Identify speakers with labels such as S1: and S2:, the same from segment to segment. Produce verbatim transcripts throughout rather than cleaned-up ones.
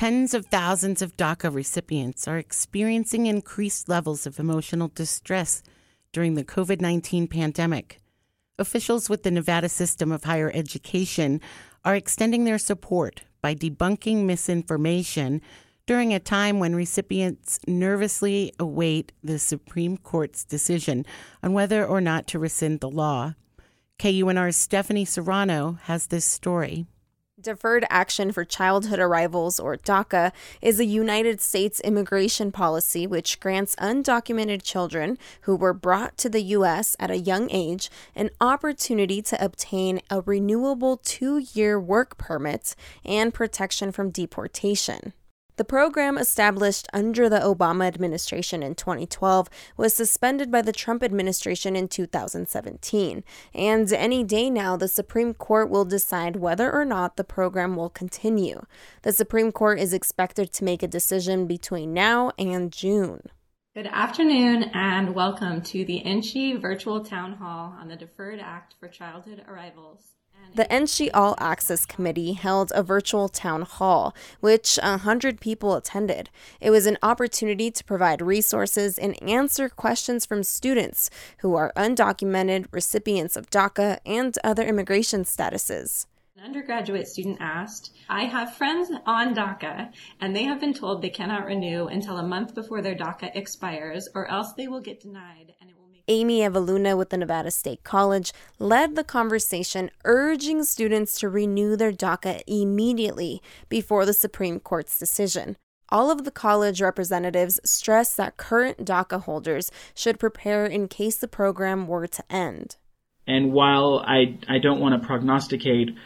S1: Tens of thousands of DACA recipients are experiencing increased levels of emotional distress during the covid nineteen pandemic. Officials with the Nevada System of Higher Education are extending their support by debunking misinformation during a time when recipients nervously await the Supreme Court's decision on whether or not to rescind the law. K U N R's Stephanie Serrano has this story.
S2: Deferred Action for Childhood Arrivals, or DACA, is a United States immigration policy which grants undocumented children who were brought to the U S at a young age an opportunity to obtain a renewable two-year work permit and protection from deportation. The program, established under the Obama administration in twenty twelve, was suspended by the Trump administration in two thousand seventeen. And any day now, the Supreme Court will decide whether or not the program will continue. The Supreme Court is expected to make a decision between now and June.
S3: Good afternoon and welcome to the N S C H E Virtual Town Hall on the Deferred Act for Childhood Arrivals.
S2: The N S C H E All Access Committee held a virtual town hall, which one hundred people attended. It was an opportunity to provide resources and answer questions from students who are undocumented recipients of DACA and other immigration statuses.
S3: An undergraduate student asked, I have friends on DACA, and they have been told they cannot renew until a month before their DACA expires, or else they will get denied, and it will
S2: Amy Evaluna with the Nevada State College led the conversation, urging students to renew their DACA immediately before the Supreme Court's decision. All of the college representatives stressed that current DACA holders should prepare in case the program were to end.
S4: And while I, I don't want to prognosticate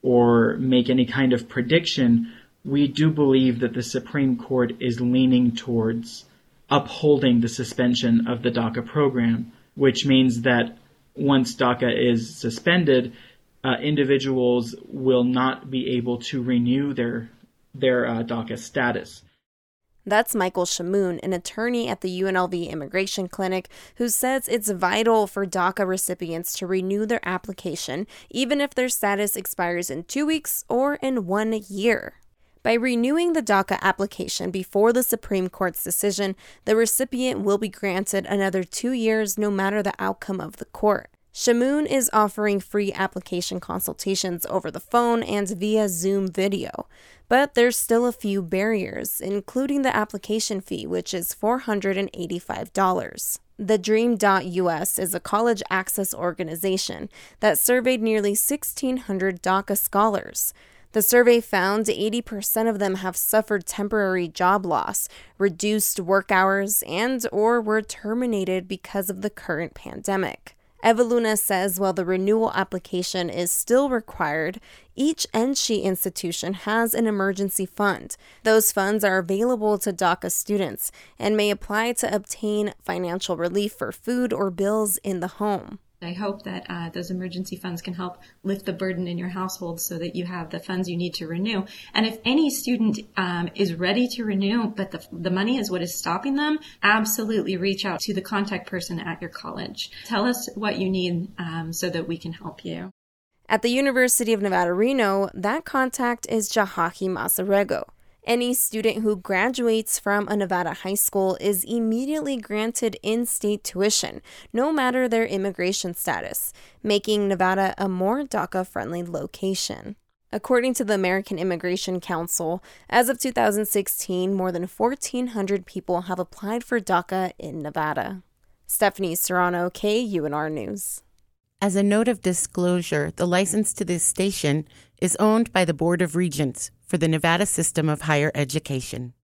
S4: or make any kind of prediction, we do believe that the Supreme Court is leaning towards upholding the suspension of the DACA program, which means that once DACA is suspended, uh, individuals will not be able to renew their their uh, DACA status.
S2: That's Michael Shamoon, an attorney at the U N L V Immigration Clinic, who says it's vital for DACA recipients to renew their application, even if their status expires in two weeks or in one year. By renewing the DACA application before the Supreme Court's decision, the recipient will be granted another two years no matter the outcome of the court. Shamoon is offering free application consultations over the phone and via Zoom video. But there's still a few barriers, including the application fee, which is four hundred eighty-five dollars. The Dream dot U S is a college access organization that surveyed nearly sixteen hundred DACA scholars. The survey found eighty percent of them have suffered temporary job loss, reduced work hours, and or were terminated because of the current pandemic. Evaluna says while the renewal application is still required, each N S C H E institution has an emergency fund. Those funds are available to DACA students and may apply to obtain financial relief for food or bills in the home.
S3: I hope that uh, those emergency funds can help lift the burden in your household so that you have the funds you need to renew. And if any student um, is ready to renew, but the, the money is what is stopping them, absolutely reach out to the contact person at your college. Tell us what you need um, so that we can help you.
S2: At the University of Nevada, Reno, that contact is Jahaki Masarego. Any student who graduates from a Nevada high school is immediately granted in-state tuition, no matter their immigration status, making Nevada a more DACA-friendly location. According to the American Immigration Council, as of two thousand sixteen, more than fourteen hundred people have applied for DACA in Nevada. Stephanie Serrano, K U N R News.
S1: As a note of disclosure, the license to this station is owned by the Board of Regents for the Nevada System of Higher Education.